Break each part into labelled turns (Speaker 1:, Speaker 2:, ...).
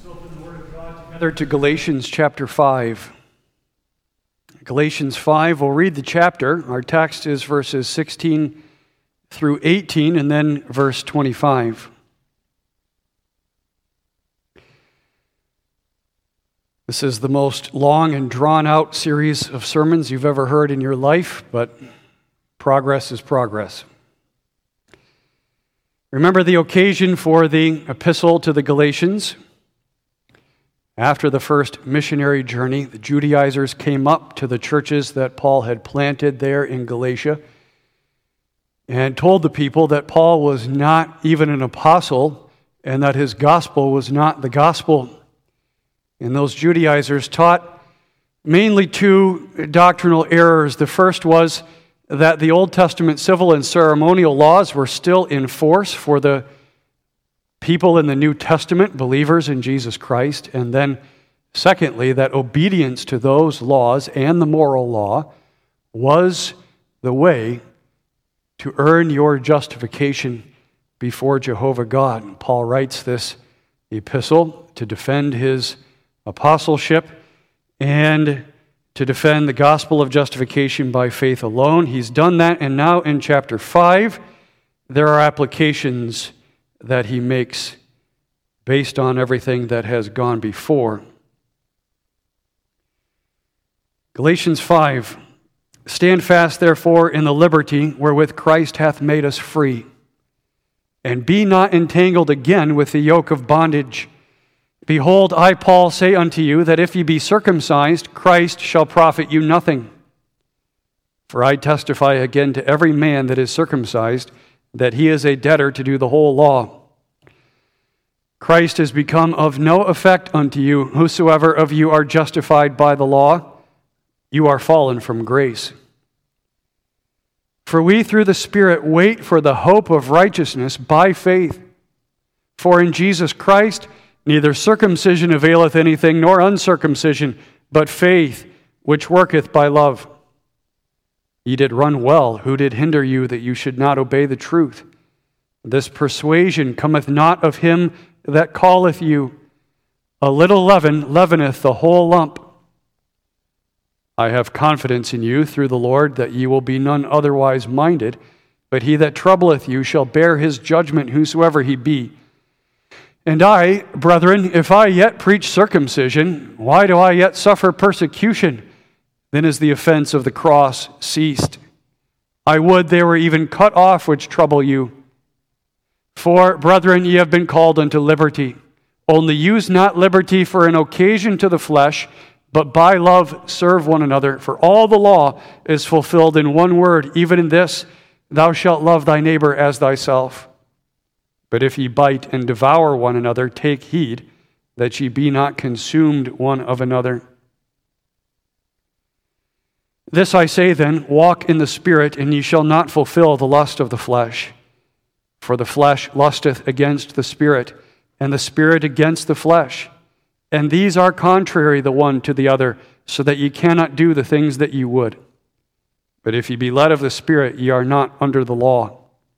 Speaker 1: Open the Word of God together to Galatians chapter 5. Galatians 5, we'll read the chapter. Our text is verses 16 through 18 and then verse 25. This is the most long and drawn-out series of sermons you've ever heard in your life, but progress is progress. Remember the occasion for the epistle to the Galatians? After the first missionary journey, the Judaizers came up to the churches that Paul had planted there in Galatia and told the people that Paul was not even an apostle and that his gospel was not the gospel. And those Judaizers taught mainly two doctrinal errors. The first was that the Old Testament civil and ceremonial laws were still in force for the people in the New Testament, believers in Jesus Christ. And then, secondly, that obedience to those laws and the moral law was the way to earn your justification before Jehovah God. And Paul writes this epistle to defend his apostleship and to defend the gospel of justification by faith alone. He's done that, and now in chapter 5, there are applications that he makes based on everything that has gone before. Galatians 5, stand fast therefore in the liberty wherewith Christ hath made us free, and be not entangled again with the yoke of bondage. Behold, I, Paul, say unto you, that if ye be circumcised, Christ shall profit you nothing. For I testify again to every man that is circumcised, that he is a debtor to do the whole law. Christ is become of no effect unto you. Whosoever of you are justified by the law, you are fallen from grace. For we through the Spirit wait for the hope of righteousness by faith. For in Jesus Christ neither circumcision availeth anything, nor uncircumcision, but faith which worketh by love. Ye did run well. Who did hinder you that you should not obey the truth? This persuasion cometh not of him that calleth you. A little leaven leaveneth the whole lump. I have confidence in you through the Lord that ye will be none otherwise minded, but he that troubleth you shall bear his judgment, whosoever he be. And I, brethren, if I yet preach circumcision, why do I yet suffer persecution? Then is the offense of the cross ceased. I would they were even cut off which trouble you. For, brethren, ye have been called unto liberty. Only use not liberty for an occasion to the flesh, but by love serve one another. For all the law is fulfilled in one word, even in this, thou shalt love thy neighbor as thyself. But if ye bite and devour one another, take heed that ye be not consumed one of another. This I say then, walk in the Spirit, and ye shall not fulfill the lust of the flesh. For the flesh lusteth against the Spirit, and the Spirit against the flesh. And these are contrary the one to the other, so that ye cannot do the things that ye would. But if ye be led of the Spirit, ye are not under the law.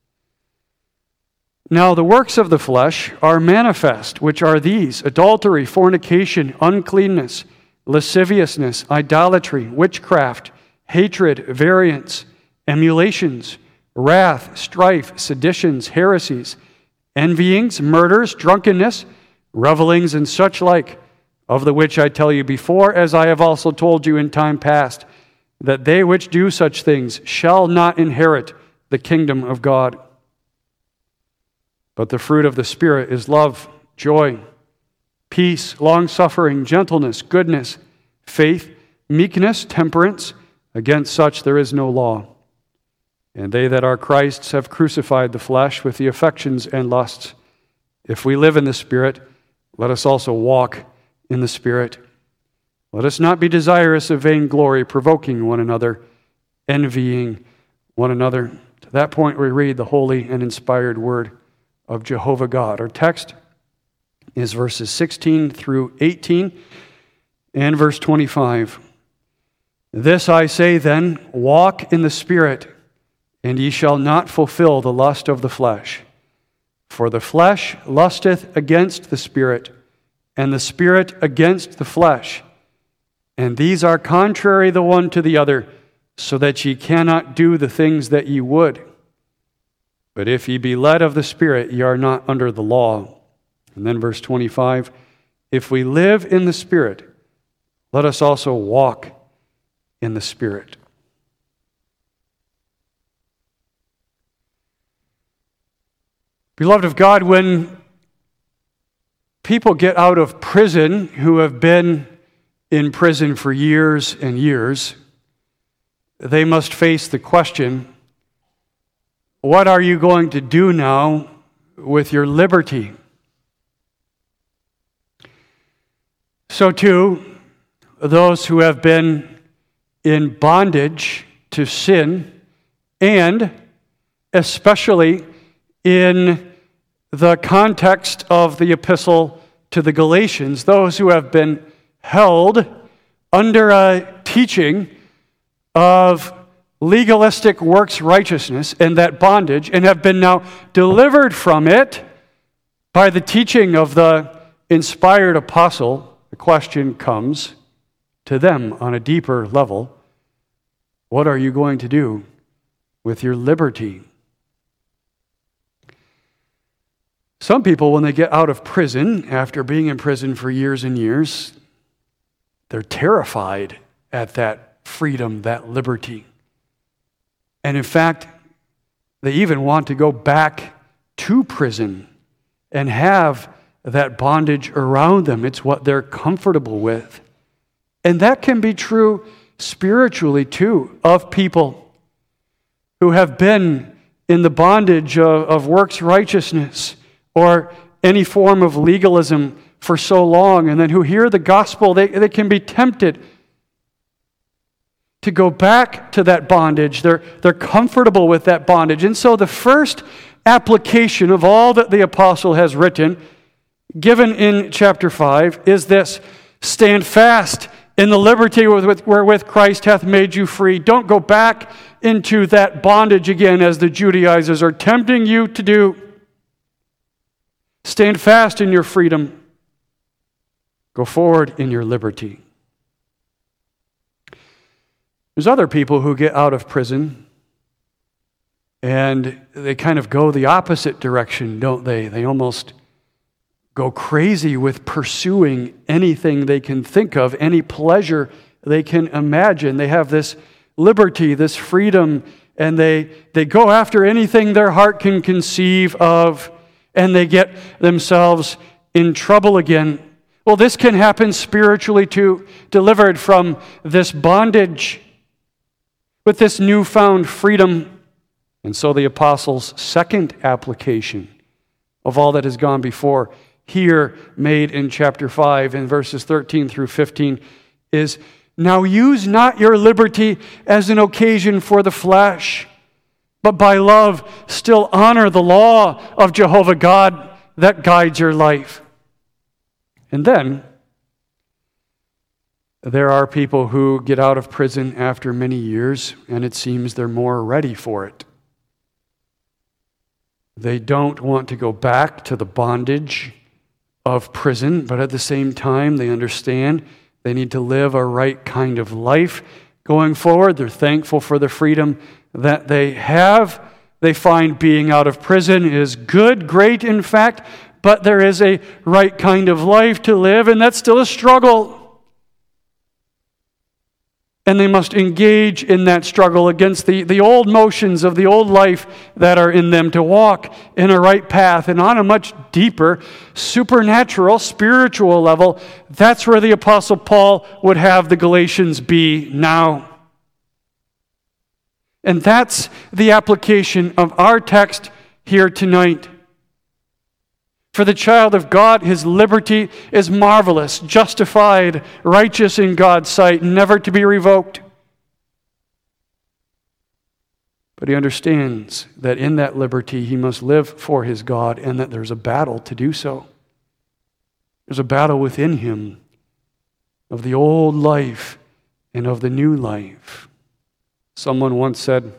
Speaker 1: Now the works of the flesh are manifest, which are these: adultery, fornication, uncleanness, lasciviousness, idolatry, witchcraft, hatred, variance, emulations, wrath, strife, seditions, heresies, envyings, murders, drunkenness, revellings, and such like, of the which I tell you before, as I have also told you in time past, that they which do such things shall not inherit the kingdom of God. But the fruit of the Spirit is love, joy, peace, long-suffering, gentleness, goodness, faith, meekness, temperance. Against such there is no law. And they that are Christ's have crucified the flesh with the affections and lusts. If we live in the Spirit, let us also walk in the Spirit. Let us not be desirous of vainglory, provoking one another, envying one another. To that point we read the holy and inspired word of Jehovah God. Our text is verses 16 through 18 and verse 25. This I say then, walk in the Spirit, and ye shall not fulfill the lust of the flesh. For the flesh lusteth against the Spirit, and the Spirit against the flesh. And these are contrary the one to the other, so that ye cannot do the things that ye would. But if ye be led of the Spirit, ye are not under the law. And then verse 25, if we live in the Spirit, let us also walk in the Spirit. Beloved of God, when people get out of prison who have been in prison for years and years, they must face the question, what are you going to do now with your liberty? So too, those who have been in bondage to sin, and especially in the context of the epistle to the Galatians, those who have been held under a teaching of legalistic works righteousness and that bondage, and have been now delivered from it by the teaching of the inspired apostle, the question comes to them on a deeper level, what are you going to do with your liberty? Some people, when they get out of prison, after being in prison for years and years, they're terrified at that freedom, that liberty. And in fact, they even want to go back to prison and have that bondage around them. It's what they're comfortable with. And that can be true spiritually too, of people who have been in the bondage of works righteousness or any form of legalism for so long, and then who hear the gospel, they can be tempted to go back to that bondage. They're comfortable with that bondage. And so the first application of all that the apostle has written, given in chapter 5, is this: stand fast in the liberty wherewith Christ hath made you free. Don't go back into that bondage again, as the Judaizers are tempting you to do. Stand fast in your freedom. Go forward in your liberty. There's other people who get out of prison and they kind of go the opposite direction, don't they? They almost go crazy with pursuing anything they can think of, any pleasure they can imagine. They have this liberty, this freedom, and they go after anything their heart can conceive of, and they get themselves in trouble again. Well, this can happen spiritually too, delivered from this bondage with this newfound freedom. And so the apostle's second application of all that has gone before, here made in chapter 5 in verses 13 through 15, is, now use not your liberty as an occasion for the flesh, but by love still honor the law of Jehovah God that guides your life. And then there are people who get out of prison after many years, and it seems they're more ready for it. They don't want to go back to the bondage of prison, but at the same time, they understand they need to live a right kind of life going forward. They're thankful for the freedom that they have. They find being out of prison is good, great, in fact, but there is a right kind of life to live, and that's still a struggle. And they must engage in that struggle against the old motions of the old life that are in them, to walk in a right path. And on a much deeper, supernatural, spiritual level, that's where the Apostle Paul would have the Galatians be now. And that's the application of our text here tonight. For the child of God, his liberty is marvelous, justified, righteous in God's sight, never to be revoked. But he understands that in that liberty he must live for his God, and that there's a battle to do so. There's a battle within him of the old life and of the new life. Someone once said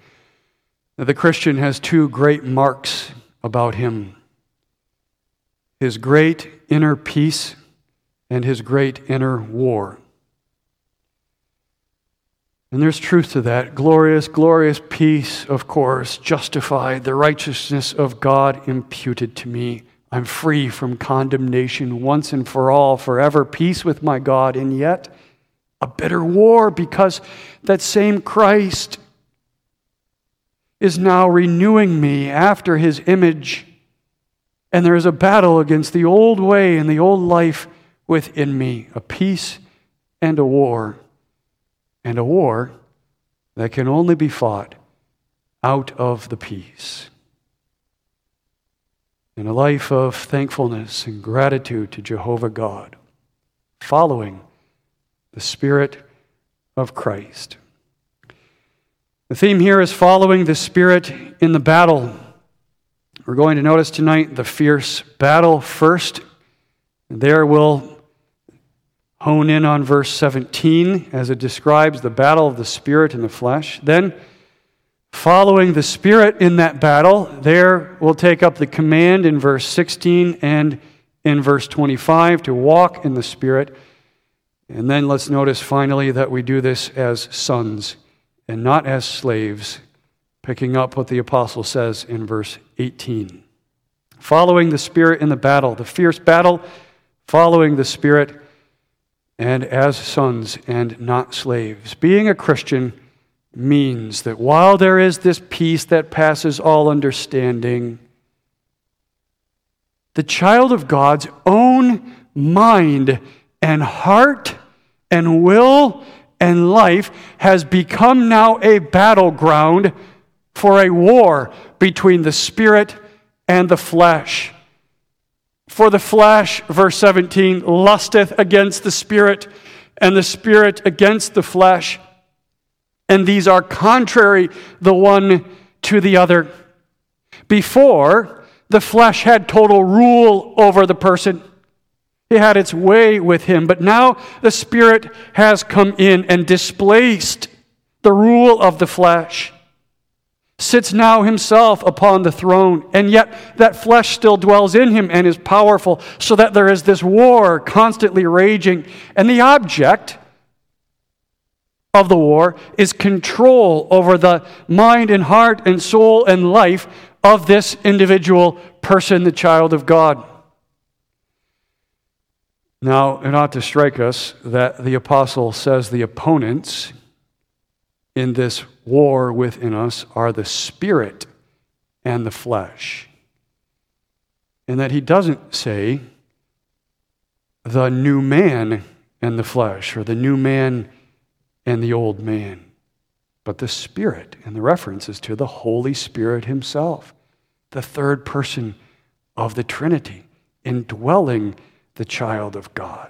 Speaker 1: that the Christian has two great marks about him. His great inner peace and His great inner war. And there's truth to that. Glorious, glorious peace, of course, justified, the righteousness of God imputed to me. I'm free from condemnation once and for all, forever, peace with my God, and yet a bitter war because that same Christ is now renewing me after His image. And there is a battle against the old way and the old life within me, a peace and a war that can only be fought out of the peace. In a life of thankfulness and gratitude to Jehovah God, following the Spirit of Christ. The theme here is following the Spirit in the battle. We're going to notice tonight the fierce battle first. There we'll hone in on verse 17 as it describes the battle of the Spirit and the flesh. Then, following the Spirit in that battle, there we'll take up the command in verse 16 and in verse 25 to walk in the Spirit. And then let's notice finally that we do this as sons and not as slaves, picking up what the apostle says in verse 18. Following the Spirit in the battle, the fierce battle, following the Spirit, and as sons and not slaves. Being a Christian means that while there is this peace that passes all understanding, the child of God's own mind and heart and will and life has become now a battleground for a war between the Spirit and the flesh. For the flesh, verse 17, lusteth against the Spirit, and the Spirit against the flesh. And these are contrary the one to the other. Before, the flesh had total rule over the person. It had its way with him. But now the Spirit has come in and displaced the rule of the flesh. Sits now himself upon the throne, and yet that flesh still dwells in him and is powerful, so that there is this war constantly raging. And the object of the war is control over the mind and heart and soul and life of this individual person, the child of God. Now, it ought to strike us that the apostle says the opponents in this war within us are the Spirit and the flesh. And that he doesn't say the new man and the flesh, or the new man and the old man, but the Spirit. And the reference is to the Holy Spirit himself, the third person of the Trinity, indwelling the child of God.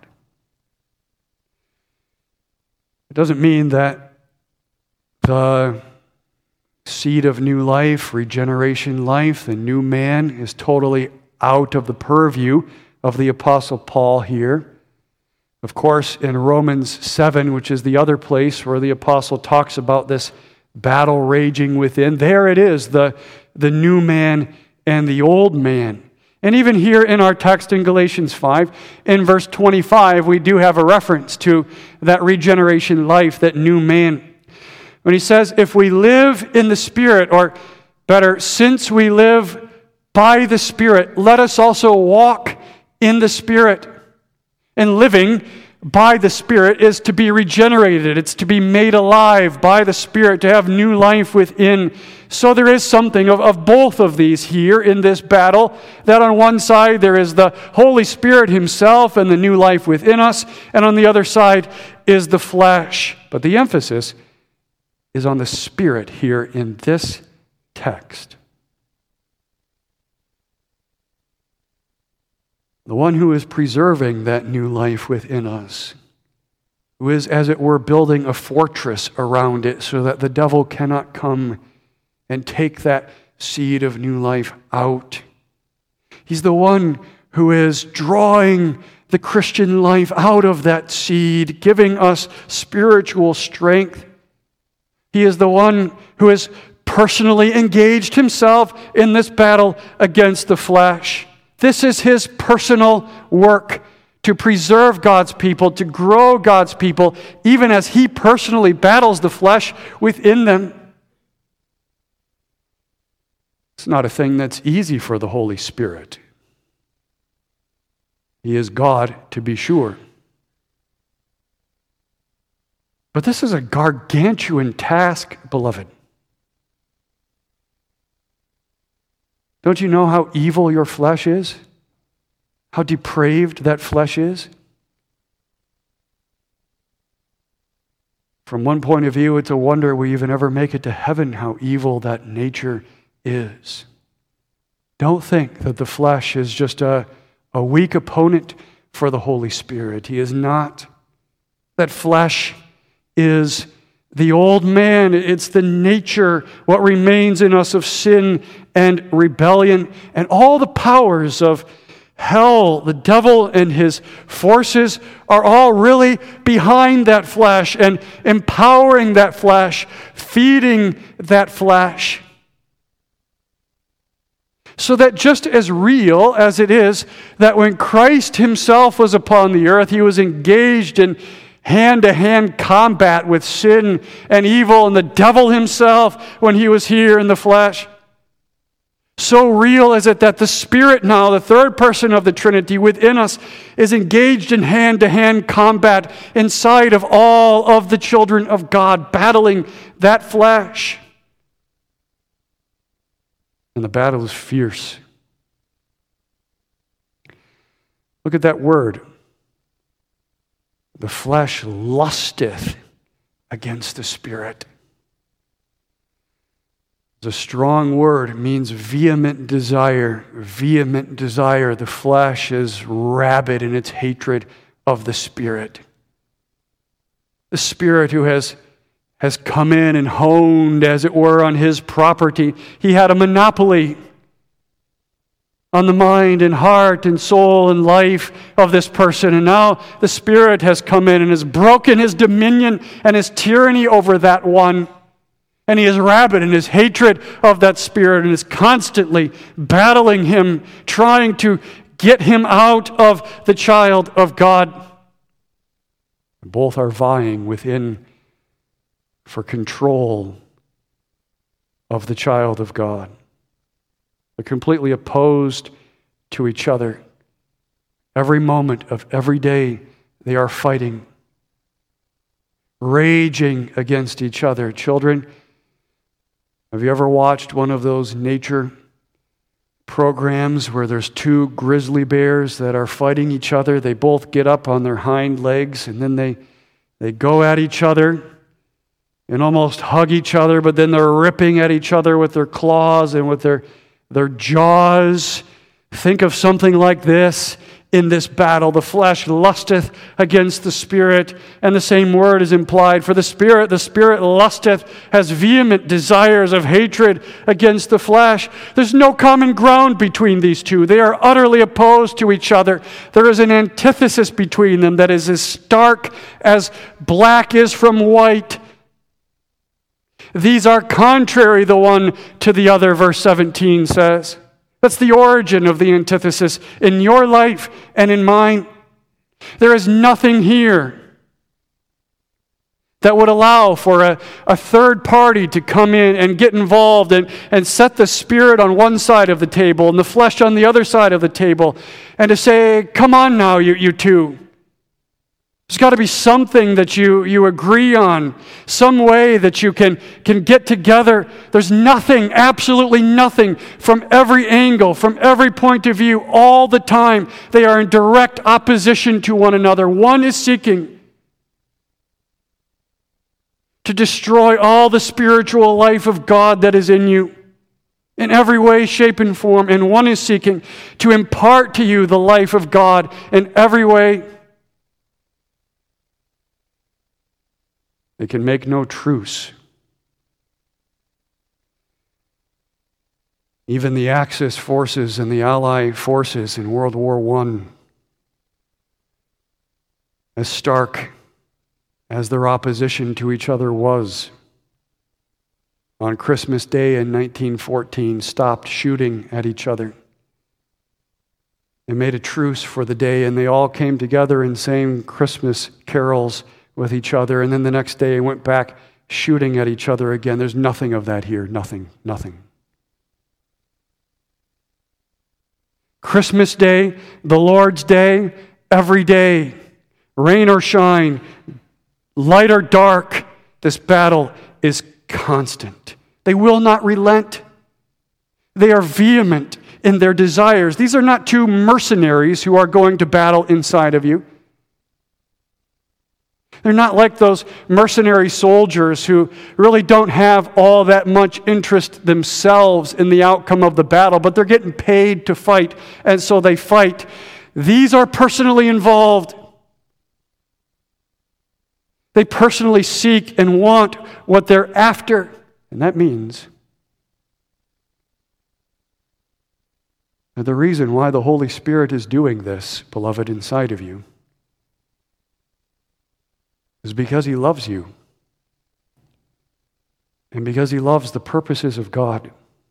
Speaker 1: It doesn't mean that the seed of new life, regeneration life, the new man is totally out of the purview of the Apostle Paul here. Of course, in Romans 7, which is the other place where the Apostle talks about this battle raging within, there it is, the new man and the old man. And even here in our text in Galatians 5, in verse 25, we do have a reference to that regeneration life, that new man. When he says, if we live in the Spirit, or better, since we live by the Spirit, let us also walk in the Spirit. And living by the Spirit is to be regenerated. It's to be made alive by the Spirit, to have new life within. So there is something of both of these here in this battle, that on one side there is the Holy Spirit himself and the new life within us, and on the other side is the flesh. But the emphasis is on the Spirit here in this text. The one who is preserving that new life within us, who is, as it were, building a fortress around it so that the devil cannot come and take that seed of new life out. He's the one who is drawing the Christian life out of that seed, giving us spiritual strength. He is the one who has personally engaged himself in this battle against the flesh. This is his personal work to preserve God's people, to grow God's people, even as he personally battles the flesh within them. It's not a thing that's easy for the Holy Spirit. He is God, to be sure. But this is a gargantuan task, beloved. Don't you know how evil your flesh is? How depraved that flesh is? From one point of view, it's a wonder we even ever make it to heaven, how evil that nature is. Don't think that the flesh is just a weak opponent for the Holy Spirit. He is not. That flesh is the old man. It's the nature, what remains in us of sin and rebellion, and all the powers of hell, the devil and his forces are all really behind that flesh and empowering that flesh, feeding that flesh. So that just as real as it is that when Christ himself was upon the earth, he was engaged in hand-to-hand combat with sin and evil and the devil himself when he was here in the flesh. So real is it that the Spirit now, the third person of the Trinity within us, is engaged in hand-to-hand combat inside of all of the children of God, battling that flesh. And the battle is fierce. Look at that word. The flesh lusteth against the Spirit. It's a strong word. It means vehement desire. Vehement desire. The flesh is rabid in its hatred of the Spirit. The Spirit who has come in and honed, as it were, on his property. He had a monopoly on the mind and heart and soul and life of this person. And now the Spirit has come in and has broken his dominion and his tyranny over that one. And he is rabid in his hatred of that Spirit and is constantly battling him, trying to get him out of the child of God. Both are vying within for control of the child of God. They're completely opposed to each other. Every moment of every day, they are fighting, raging against each other. Children, have you ever watched one of those nature programs where there's two grizzly bears that are fighting each other? They both get up on their hind legs and then they go at each other and almost hug each other, but then they're ripping at each other with their claws and with their jaws. Think of something like this in this battle. The flesh lusteth against the Spirit, and the same word is implied for the Spirit. The Spirit lusteth, has vehement desires of hatred against the flesh. There's no common ground between these two. They are utterly opposed to each other. There is an antithesis between them that is as stark as black is from white. These are contrary the one to the other, verse 17 says. That's the origin of the antithesis in your life and in mine. There is nothing here that would allow for a third party to come in and get involved and set the Spirit on one side of the table and the flesh on the other side of the table and to say, come on now, you two. There's got to be something that you agree on, some way that you can get together. There's nothing, absolutely nothing, from every angle, from every point of view, all the time. They are in direct opposition to one another. One is seeking to destroy all the spiritual life of God that is in you in every way, shape, and form. And one is seeking to impart to you the life of God in every way. They can make no truce. Even the Axis forces and the Allied forces in World War I, as stark as their opposition to each other was, on Christmas Day in 1914, stopped shooting at each other. They made a truce for the day, and they all came together and sang Christmas carols with each other. And then the next day, they went back shooting at each other again. There's nothing of that here. Nothing. Christmas Day, the Lord's Day, every day, rain or shine, light or dark, this battle is constant. They will not relent. They are vehement in their desires. These are not two mercenaries who are going to battle inside of you. They're not like those mercenary soldiers who really don't have all that much interest themselves in the outcome of the battle, but they're getting paid to fight, and so they fight. These are personally involved. They personally seek and want what they're after, and that means that the reason why the Holy Spirit is doing this, beloved, inside of you, is because He loves you and because He loves the purposes of God.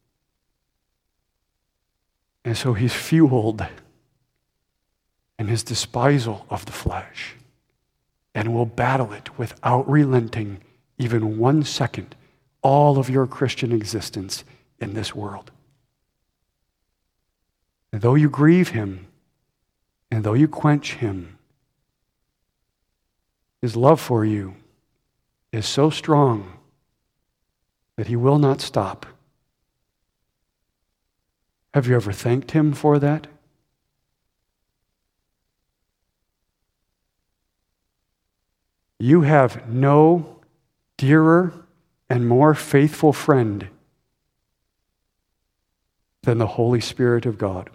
Speaker 1: And so He's fueled in His despisal of the flesh and will battle it without relenting even 1 second all of your Christian existence in this world. And though you grieve Him and though you quench Him, His love for you is so strong that He will not stop. Have you ever thanked Him for that? You have no dearer and more faithful friend than the Holy Spirit of God,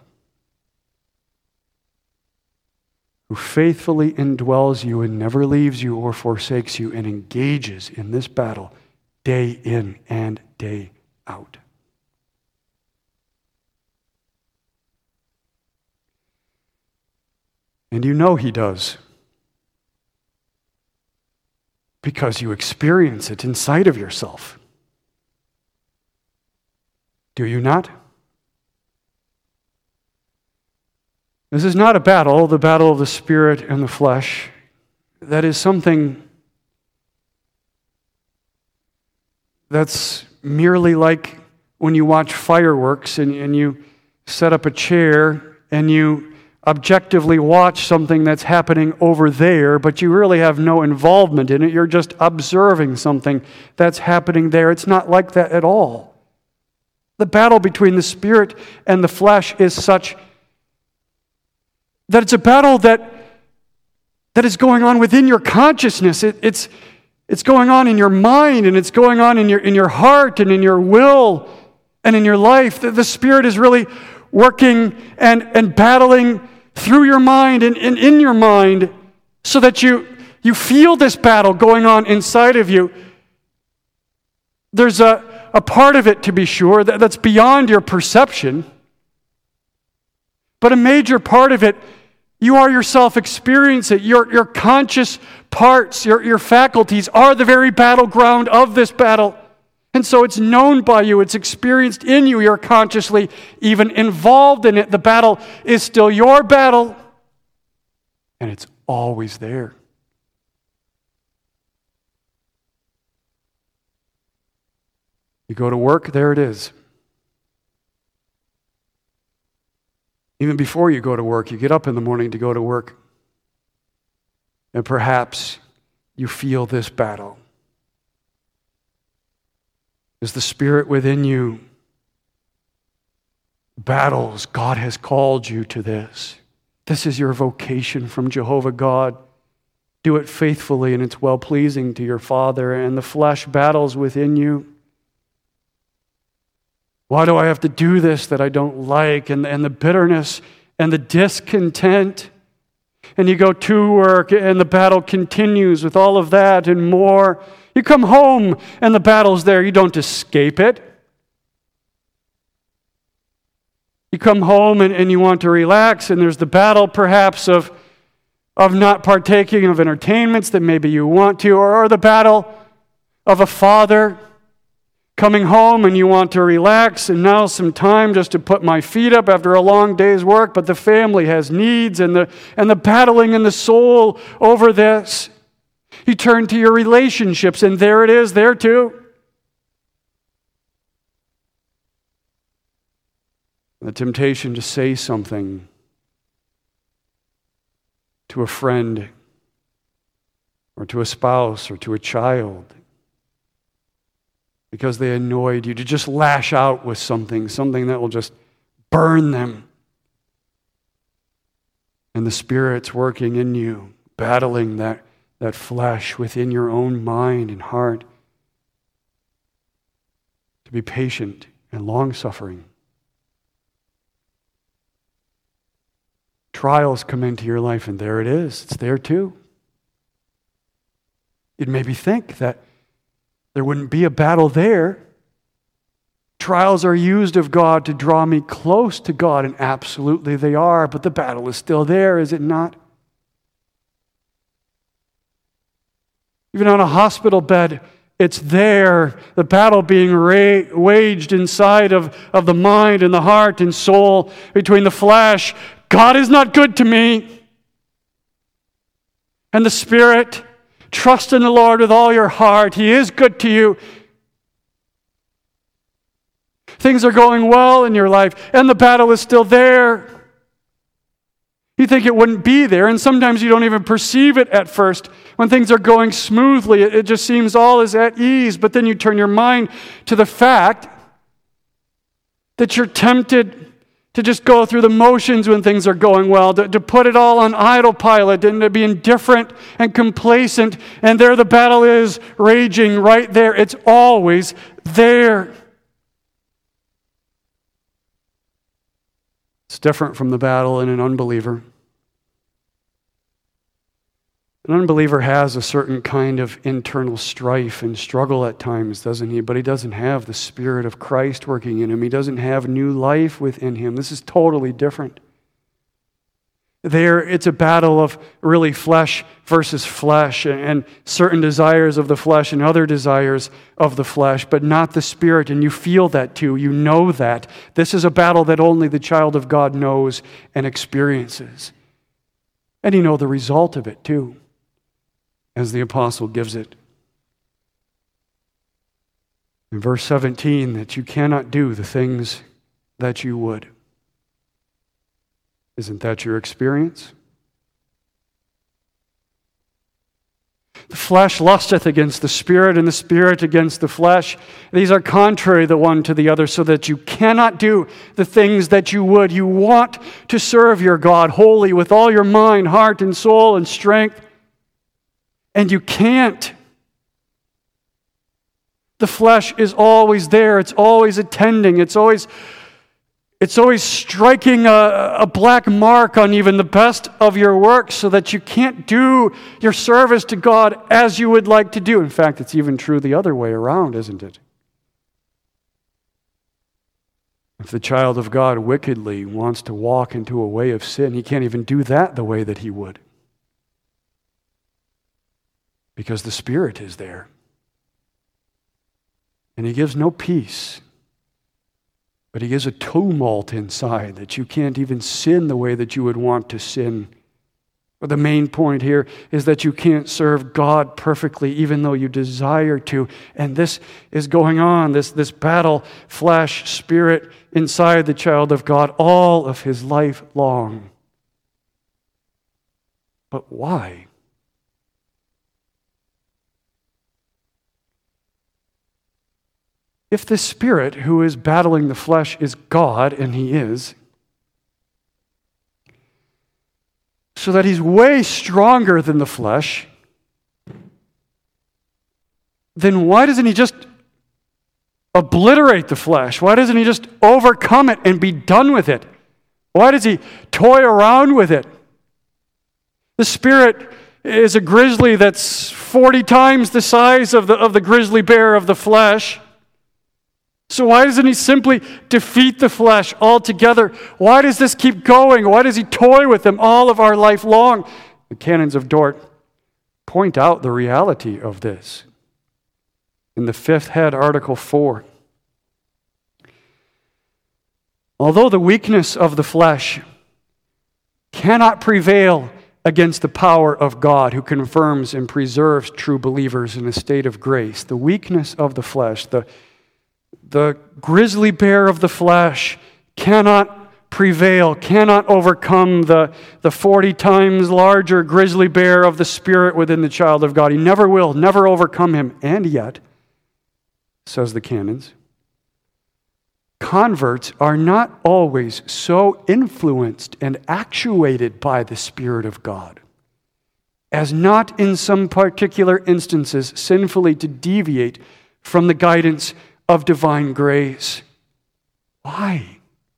Speaker 1: who faithfully indwells you and never leaves you or forsakes you and engages in this battle day in and day out. And you know He does, because you experience it inside of yourself. Do you not? This is not a battle, the battle of the spirit and the flesh. That is something that's merely like when you watch fireworks and you set up a chair and you objectively watch something that's happening over there, but you really have no involvement in it. You're just observing something that's happening there. It's not like that at all. The battle between the spirit and the flesh is such that it's a battle that is going on within your consciousness. It's going on in your mind, and it's going on in your heart and in your will and in your life. The Spirit is really working and battling through your mind and in your mind so that you feel this battle going on inside of you. There's a part of it, to be sure, that's beyond your perception. But a major part of it, you are yourself experience it. Your conscious parts, your faculties are the very battleground of this battle. And so it's known by you. It's experienced in you. You're consciously even involved in it. The battle is still your battle. And it's always there. You go to work, there it is. Even before you go to work, you get up in the morning to go to work. And perhaps you feel this battle. As the Spirit within you battles, God has called you to this. This is your vocation from Jehovah God. Do it faithfully, and it's well-pleasing to your Father. And the flesh battles within you. Why do I have to do this that I don't like? And the bitterness and the discontent. And you go to work and the battle continues with all of that and more. You come home and the battle's there. You don't escape it. You come home and you want to relax, and there's the battle perhaps of not partaking of entertainments that maybe you want to, or the battle of a father coming home and you want to relax and now some time just to put my feet up after a long day's work, but the family has needs and the battling in the soul over this. You turn to your relationships and there it is there too. The temptation to say something to a friend or to a spouse or to a child because they annoyed you, to just lash out with something that will just burn them. And the Spirit's working in you, battling that flesh within your own mind and heart. To be patient and long-suffering. Trials come into your life, and there it is. It's there too. You'd maybe think that there wouldn't be a battle there. Trials are used of God to draw me close to God, and absolutely they are, but the battle is still there, is it not? Even on a hospital bed, it's there, the battle being waged inside of the mind and the heart and soul between the flesh. God is not good to me. And the Spirit, trust in the Lord with all your heart. He is good to you. Things are going well in your life, and the battle is still there. You think it wouldn't be there, and sometimes you don't even perceive it at first. When things are going smoothly, it just seems all is at ease, but then you turn your mind to the fact that you're tempted to just go through the motions when things are going well, to put it all on autopilot and to be indifferent and complacent, and there the battle is raging right there. It's always there. It's different from the battle in an unbeliever. An unbeliever has a certain kind of internal strife and struggle at times, doesn't he? But he doesn't have the Spirit of Christ working in him. He doesn't have new life within him. This is totally different. There, it's a battle of really flesh versus flesh and certain desires of the flesh and other desires of the flesh, but not the Spirit. And you feel that too. You know that. This is a battle that only the child of God knows and experiences. And you know the result of it too, as the apostle gives it. In verse 17, that you cannot do the things that you would. Isn't that your experience? The flesh lusteth against the Spirit, and the Spirit against the flesh. These are contrary the one to the other, so that you cannot do the things that you would. You want to serve your God wholly with all your mind, heart, and soul, and strength. And you can't. The flesh is always there. It's always attending. It's always striking a black mark on even the best of your works so that you can't do your service to God as you would like to do. In fact, it's even true the other way around, isn't it? If the child of God wickedly wants to walk into a way of sin, he can't even do that the way that he would. Because the Spirit is there. And he gives no peace. But he gives a tumult inside that you can't even sin the way that you would want to sin. But the main point here is that you can't serve God perfectly even though you desire to. And this is going on, this battle, flesh, spirit, inside the child of God all of his life long. But why? If the Spirit who is battling the flesh is God, and he is, so that he's way stronger than the flesh, then why doesn't he just obliterate the flesh? Why doesn't he just overcome it and be done with it? Why does he toy around with it? The Spirit is a grizzly that's 40 times the size of the grizzly bear of the flesh. So why doesn't he simply defeat the flesh altogether? Why does this keep going? Why does he toy with them all of our life long? The canons of Dort point out the reality of this. in the 5th head, Article 4. Although the weakness of the flesh cannot prevail against the power of God who confirms and preserves true believers in a state of grace, the weakness of the flesh, the grizzly bear of the flesh cannot prevail, cannot overcome the 40 times larger grizzly bear of the Spirit within the child of God. He never will, never overcome him. And yet, says the canons, converts are not always so influenced and actuated by the Spirit of God as not in some particular instances sinfully to deviate from the guidance of divine grace. Why?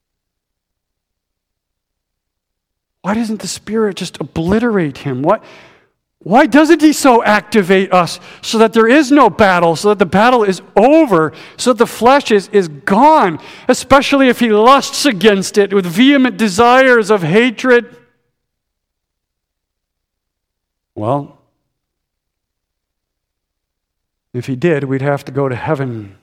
Speaker 1: Why doesn't the Spirit just obliterate him? Why doesn't he so activate us so that there is no battle, so that the battle is over, so that the flesh is gone, especially if he lusts against it with vehement desires of hatred? Well, if he did, we'd have to go to heaven.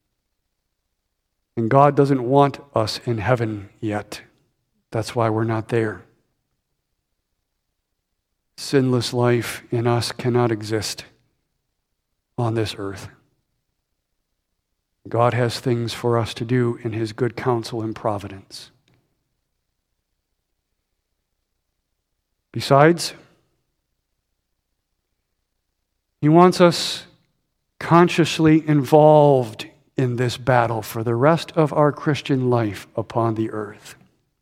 Speaker 1: And God doesn't want us in heaven yet. That's why we're not there. Sinless life in us cannot exist on this earth. God has things for us to do in his good counsel and providence. Besides, he wants us consciously involved in this battle for the rest of our Christian life upon the earth.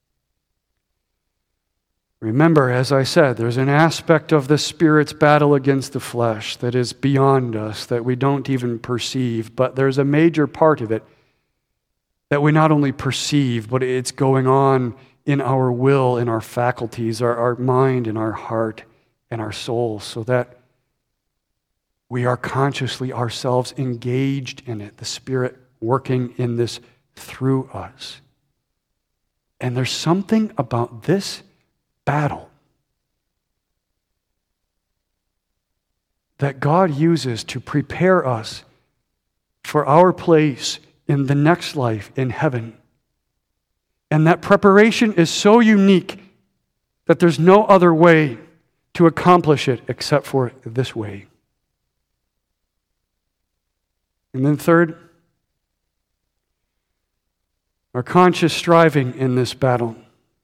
Speaker 1: Remember, as I said, there's an aspect of the Spirit's battle against the flesh that is beyond us, that we don't even perceive, but there's a major part of it that we not only perceive, but it's going on in our will, in our faculties, our mind, and our heart, and our soul, so that we are consciously ourselves engaged in it, the Spirit working in this through us. And there's something about this battle that God uses to prepare us for our place in the next life in heaven. And that preparation is so unique that there's no other way to accomplish it except for this way. And then third, our conscious striving in this battle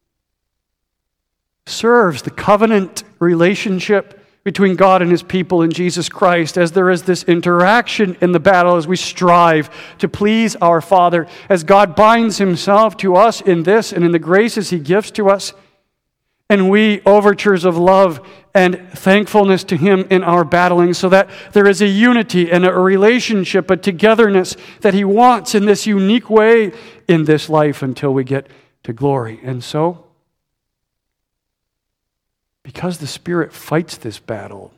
Speaker 1: serves the covenant relationship between God and his people in Jesus Christ, as there is this interaction in the battle as we strive to please our Father, as God binds himself to us in this and in the graces he gives to us, and we overtures of love and thankfulness to him in our battling, so that there is a unity and a relationship, a togetherness that he wants in this unique way in this life until we get to glory. And so, because the Spirit fights this battle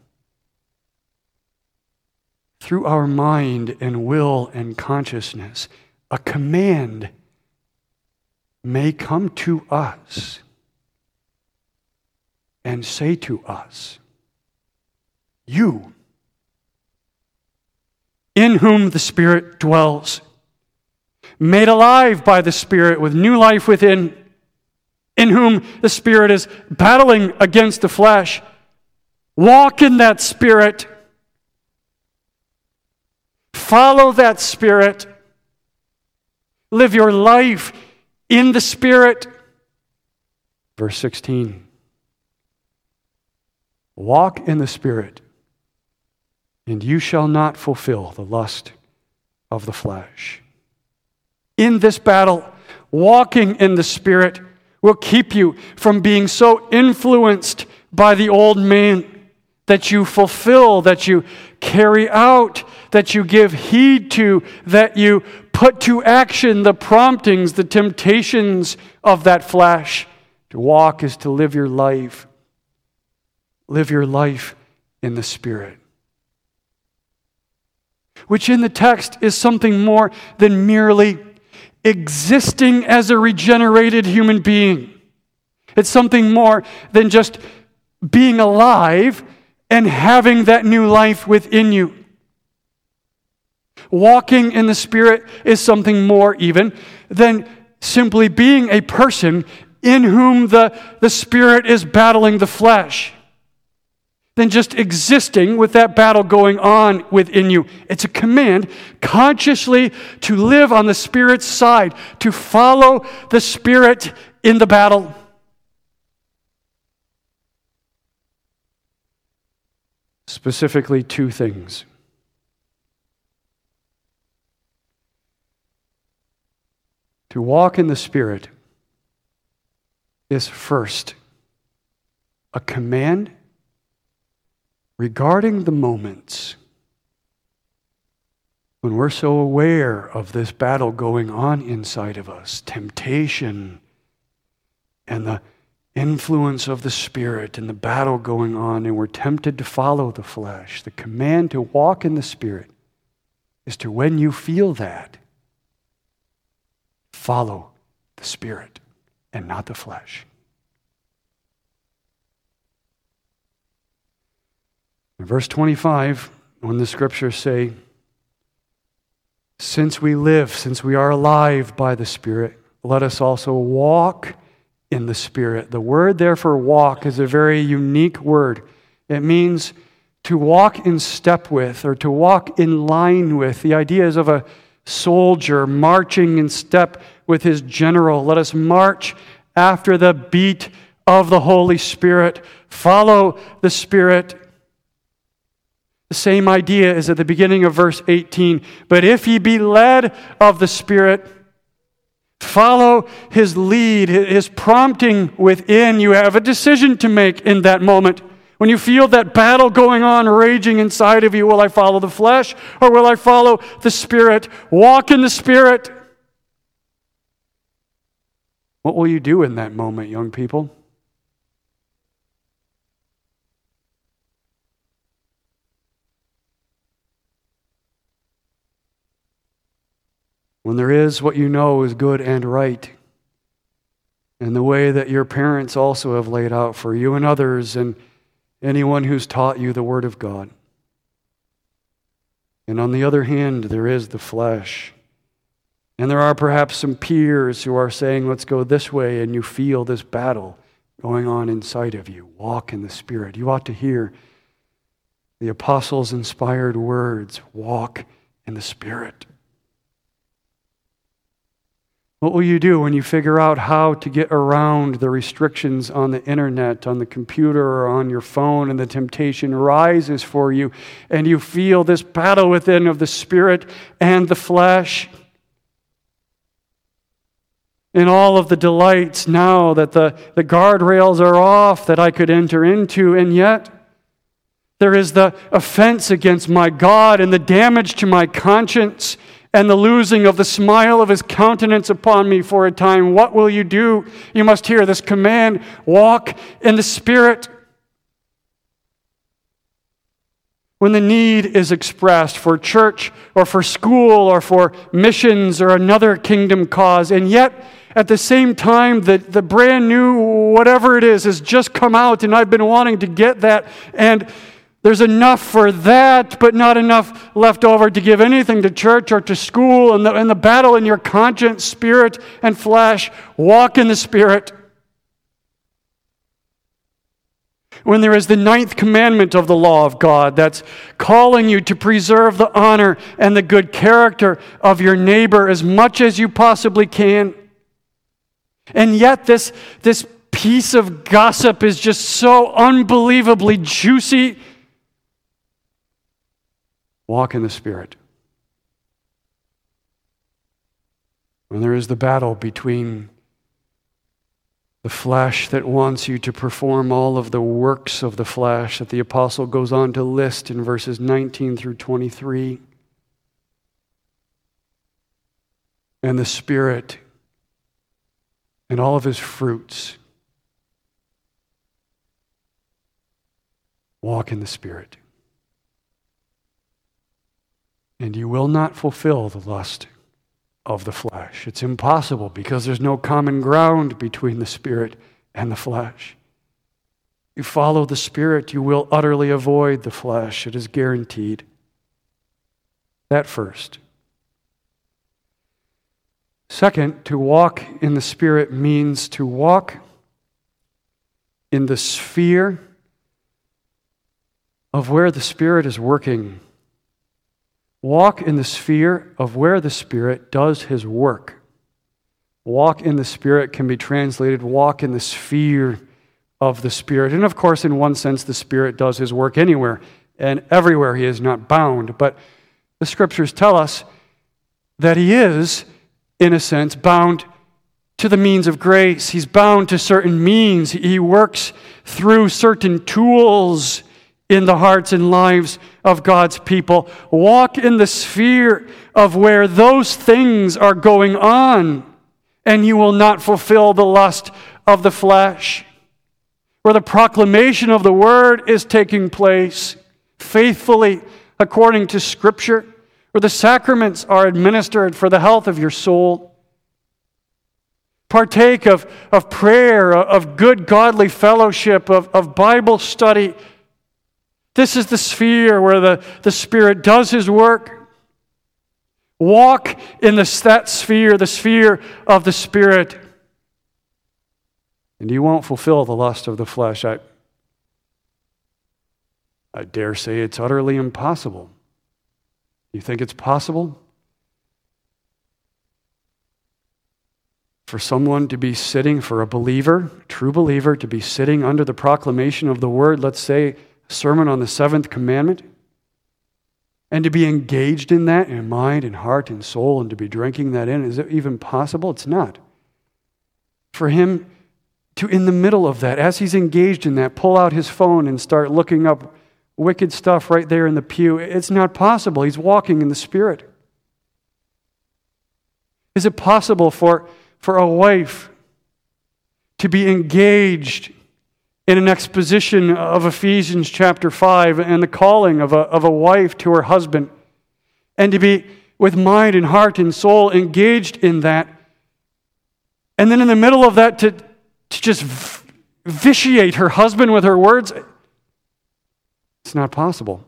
Speaker 1: through our mind and will and consciousness, a command may come to us and say to us, "You, in whom the Spirit dwells, made alive by the Spirit with new life within, in whom the Spirit is battling against the flesh, walk in that Spirit, follow that Spirit, live your life in the Spirit." Verse 16. Walk in the Spirit, and you shall not fulfill the lust of the flesh. In this battle, walking in the Spirit will keep you from being so influenced by the old man that you fulfill, that you carry out, that you give heed to, that you put to action the promptings, the temptations of that flesh. To walk is to live your life. Live your life in the Spirit. Which in the text is something more than merely existing as a regenerated human being. It's something more than just being alive and having that new life within you. Walking in the Spirit is something more even than simply being a person in whom the Spirit is battling the flesh, than just existing with that battle going on within you. It's a command consciously to live on the Spirit's side, to follow the Spirit in the battle. Specifically, two things. To walk in the Spirit is first a command regarding the moments when we're so aware of this battle going on inside of us, temptation and the influence of the Spirit and the battle going on, and we're tempted to follow the flesh. The command to walk in the Spirit is to, when you feel that, follow the Spirit and not the flesh. In verse 25, when the scriptures say, since we live, since we are alive by the Spirit, let us also walk in the Spirit. The word there for walk is a very unique word. It means to walk in step with, or to walk in line with. The idea is of a soldier marching in step with his general. Let us march after the beat of the Holy Spirit. Follow the Spirit. The same idea is at the beginning of verse 18. But if ye be led of the Spirit, follow His lead, His prompting within. You have a decision to make in that moment. When you feel that battle going on, raging inside of you, will I follow the flesh or will I follow the Spirit? Walk in the Spirit. What will you do in that moment, young people? When there is what you know is good and right, and the way that your parents also have laid out for you and others, and anyone who's taught you the Word of God. And on the other hand, there is the flesh. And there are perhaps some peers who are saying, let's go this way, and you feel this battle going on inside of you. Walk in the Spirit. You ought to hear the apostles' inspired words, walk in the Spirit. What will you do when you figure out how to get around the restrictions on the internet, on the computer, or on your phone, and the temptation rises for you, and you feel this battle within of the Spirit and the flesh? In all of the delights now that the guardrails are off that I could enter into, and yet there is the offense against my God and the damage to my conscience and the losing of the smile of His countenance upon me for a time. What will you do? You must hear this command, walk in the Spirit. When the need is expressed for church or for school or for missions or another kingdom cause, and yet at the same time the brand new whatever it is has just come out and I've been wanting to get that, and there's enough for that, but not enough left over to give anything to church or to school, and the battle in your conscience, spirit and flesh. Walk in the Spirit. When there is the 9th commandment of the law of God that's calling you to preserve the honor and the good character of your neighbor as much as you possibly can. And yet this piece of gossip is just so unbelievably juicy. Walk in the Spirit. When there is the battle between the flesh that wants you to perform all of the works of the flesh that the apostle goes on to list in verses 19 through 23, and the Spirit and all of His fruits. Walk in the Spirit. And you will not fulfill the lust of the flesh. It's impossible because there's no common ground between the Spirit and the flesh. You follow the Spirit, you will utterly avoid the flesh. It is guaranteed. That first. Second, to walk in the Spirit means to walk in the sphere of where the Spirit is working. Walk in the sphere of where the Spirit does His work. Walk in the Spirit can be translated walk in the sphere of the Spirit. And of course, in one sense, the Spirit does His work anywhere and everywhere. He is not bound. But the Scriptures tell us that He is, in a sense, bound to the means of grace. He's bound to certain means. He works through certain tools in the hearts and lives of God's people. Walk in the sphere of where those things are going on, and you will not fulfill the lust of the flesh. Where the proclamation of the Word is taking place faithfully according to Scripture, where the sacraments are administered for the health of your soul. Partake of prayer, of good godly fellowship, of Bible study. This is the sphere where the Spirit does His work. Walk in that sphere, the sphere of the Spirit, and you won't fulfill the lust of the flesh. I dare say it's utterly impossible. You think it's possible for someone to be sitting, for a believer, true believer, to be sitting under the proclamation of the Word, let's say, sermon on the seventh commandment, and to be engaged in that in mind and heart and soul, and to be drinking that in? Is it even possible? It's not. For him to, in the middle of that, as he's engaged in that, pull out his phone and start looking up wicked stuff right there in the pew, it's not possible. He's walking in the Spirit. Is it possible for a wife to be engaged in an exposition of Ephesians chapter 5 and the calling of a wife to her husband, and to be with mind and heart and soul engaged in that, and then in the middle of that to just vitiate her husband with her words? It's not possible.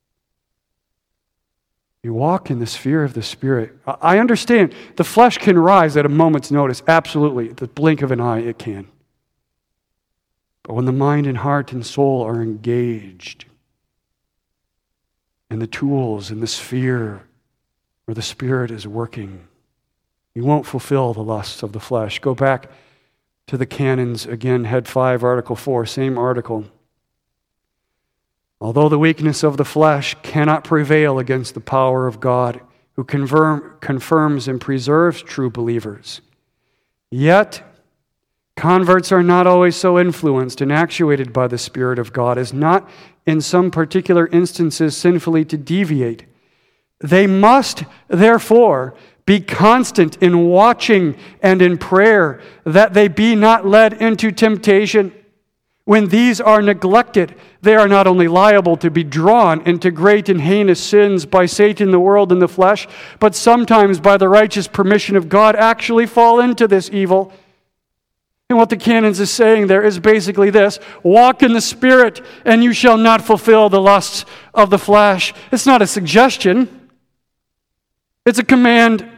Speaker 1: You walk in the sphere of the Spirit. I understand the flesh can rise at a moment's notice. Absolutely. At the blink of an eye, it can. But when the mind and heart and soul are engaged in the tools in the sphere where the Spirit is working, you won't fulfill the lusts of the flesh. Go back to the canons again, Head 5, Article 4, same article. Although the weakness of the flesh cannot prevail against the power of God, who confirms and preserves true believers, yet converts are not always so influenced and actuated by the Spirit of God as not in some particular instances sinfully to deviate. They must, therefore, be constant in watching and in prayer, that they be not led into temptation. When these are neglected, they are not only liable to be drawn into great and heinous sins by Satan, the world, and the flesh, but sometimes by the righteous permission of God actually fall into this evil. And what the canons is saying there is basically this: walk in the Spirit, and you shall not fulfill the lusts of the flesh. It's not a suggestion. It's a command.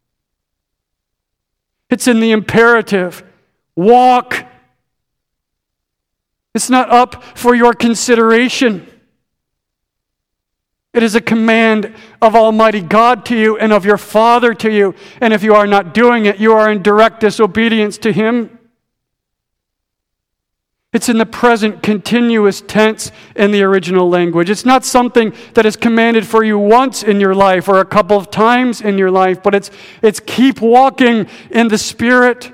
Speaker 1: It's in the imperative. Walk. It's not up for your consideration. It is a command of Almighty God to you and of your Father to you. And if you are not doing it, you are in direct disobedience to Him. It's in the present continuous tense in the original language. It's not something that is commanded for you once in your life or a couple of times in your life, but it's keep walking in the Spirit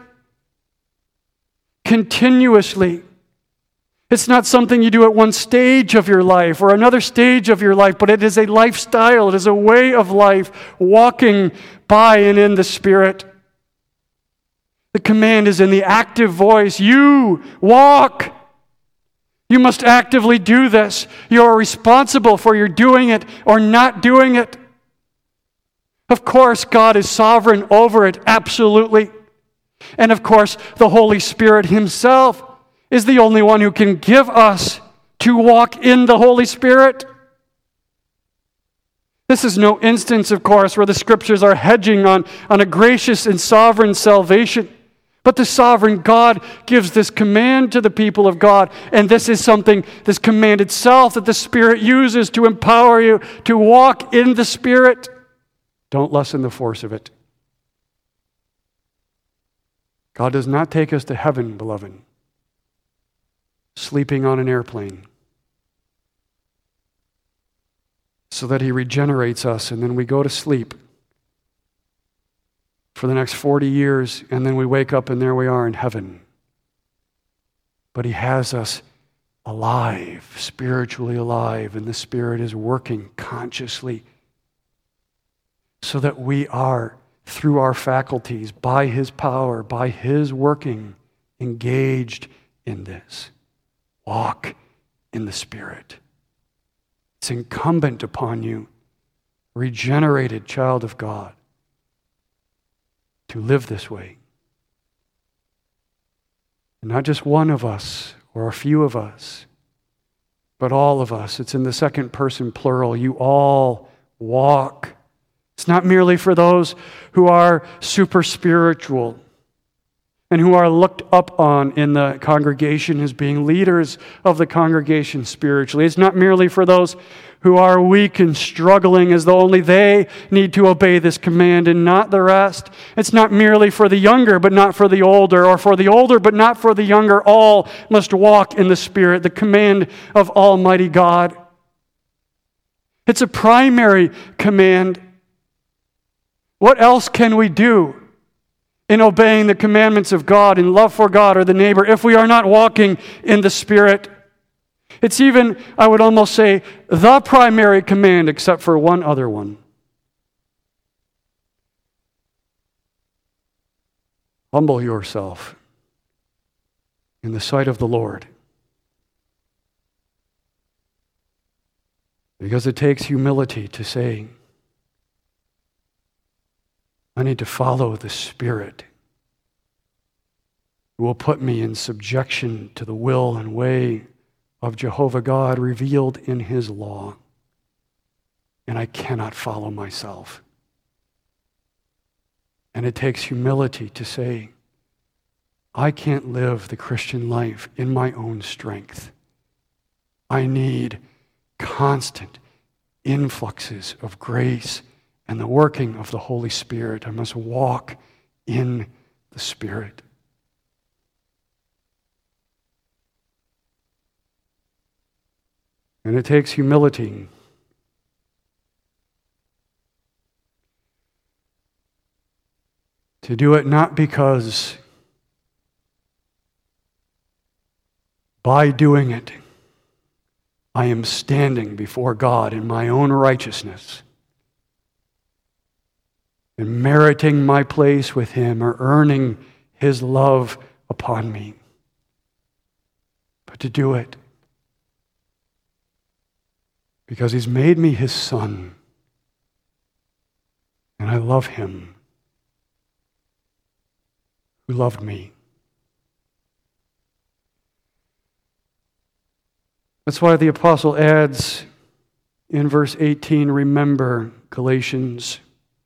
Speaker 1: continuously. It's not something you do at one stage of your life or another stage of your life, but it is a lifestyle. It is a way of life, walking by and in the Spirit. The command is in the active voice. You walk. You must actively do this. You are responsible for your doing it or not doing it. Of course, God is sovereign over it, absolutely. And of course, the Holy Spirit Himself is the only one who can give us to walk in the Holy Spirit. This is no instance, of course, where the Scriptures are hedging on a gracious and sovereign salvation. But the sovereign God gives this command to the people of God, and this is something, this command itself, that the Spirit uses to empower you to walk in the Spirit. Don't lessen the force of it. God does not take us to heaven, beloved, sleeping on an airplane, so that He regenerates us and then we go to sleep for the next 40 years and then we wake up and there we are in heaven. But He has us alive, spiritually alive, and the Spirit is working consciously so that we are, through our faculties, by His power, by His working, engaged in this. Walk in the Spirit. It's incumbent upon you, regenerated child of God, to live this way. And not just one of us or a few of us, but all of us. It's in the second person plural. You all walk. It's not merely for those who are super spiritual and who are looked up on in the congregation as being leaders of the congregation spiritually. It's not merely for those who are weak and struggling as though only they need to obey this command and not the rest. It's not merely for the younger but not for the older, or for the older but not for the younger. All must walk in the Spirit, the command of Almighty God. It's a primary command. What else can we do in obeying the commandments of God, in love for God or the neighbor, if we are not walking in the Spirit? It's even, I would almost say, the primary command, except for one other one. Humble yourself in the sight of the Lord. Because it takes humility to say, I need to follow the Spirit who will put me in subjection to the will and way of Jehovah God revealed in His law. And I cannot follow myself. And it takes humility to say, I can't live the Christian life in my own strength. I need constant influxes of grace and the working of the Holy Spirit. I must walk in the Spirit. And it takes humility to do it not because by doing it I am standing before God in my own righteousness and meriting my place with Him or earning His love upon me, but to do it because He's made me His son and I love Him who loved me. That's why the apostle adds in verse 18, remember, Galatians,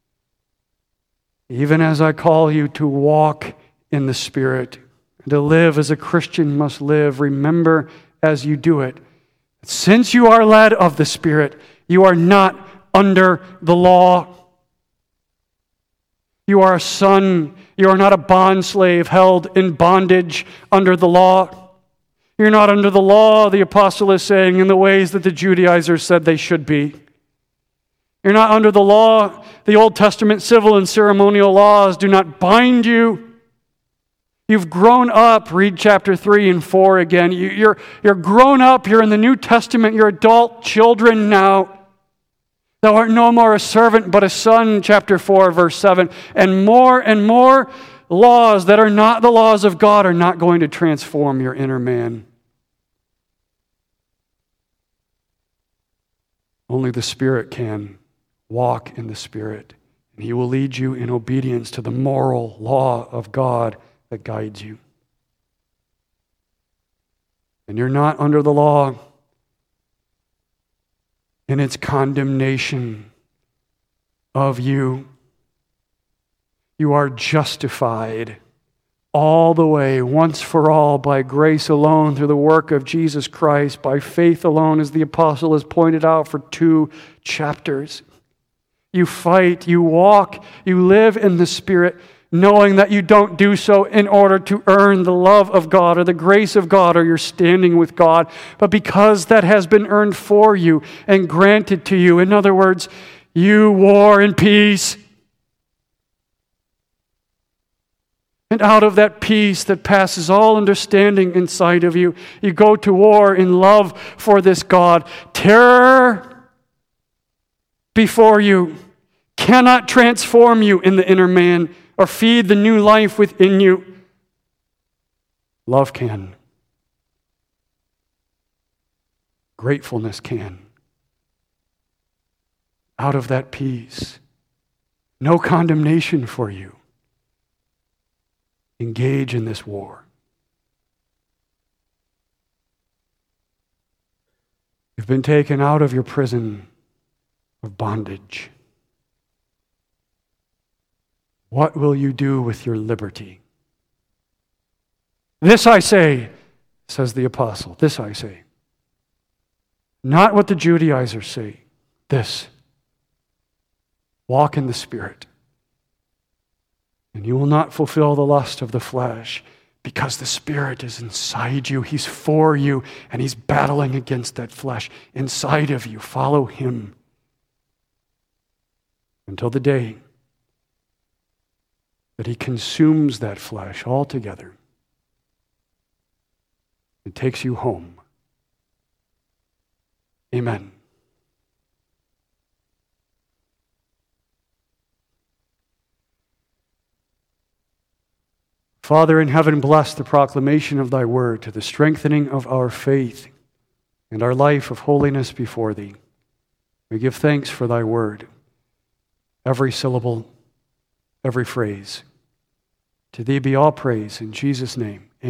Speaker 1: even as I call you to walk in the Spirit, and to live as a Christian must live, remember as you do it, since you are led of the Spirit, you are not under the law. You are a son. You are not a bondslave held in bondage under the law. You're not under the law, the apostle is saying, in the ways that the Judaizers said they should be. You're not under the law. The Old Testament civil and ceremonial laws do not bind you. You've grown up. Read chapter 3 and 4 again. You're grown up. You're in the New Testament. You're adult children now. Thou art no more a servant, but a son, chapter 4, verse 7. And more laws that are not the laws of God are not going to transform your inner man. Only the Spirit can. Walk in the Spirit, and He will lead you in obedience to the moral law of God that guides you. And you're not under the law in its condemnation of you. You are justified all the way, once for all, by grace alone, through the work of Jesus Christ, by faith alone, as the apostle has pointed out for 2 chapters. You fight, you walk, you live in the Spirit, knowing that you don't do so in order to earn the love of God or the grace of God or your standing with God, but because that has been earned for you and granted to you. In other words, you war in peace. And out of that peace that passes all understanding inside of you, you go to war in love for this God. Terror before you cannot transform you in the inner man or feed the new life within you. Love can. Gratefulness can. Out of that peace, no condemnation for you. Engage in this war. You've been taken out of your prison of bondage. What will you do with your liberty? This I say, says the apostle, this I say. Not what the Judaizers say. This. Walk in the Spirit. And you will not fulfill the lust of the flesh, because the Spirit is inside you. He's for you, and He's battling against that flesh inside of you. Follow Him until the day that He consumes that flesh altogether and takes you home. Amen. Father in heaven, bless the proclamation of Thy word to the strengthening of our faith and our life of holiness before Thee. We give thanks for Thy word, every syllable, every phrase. To Thee be all praise in Jesus' name.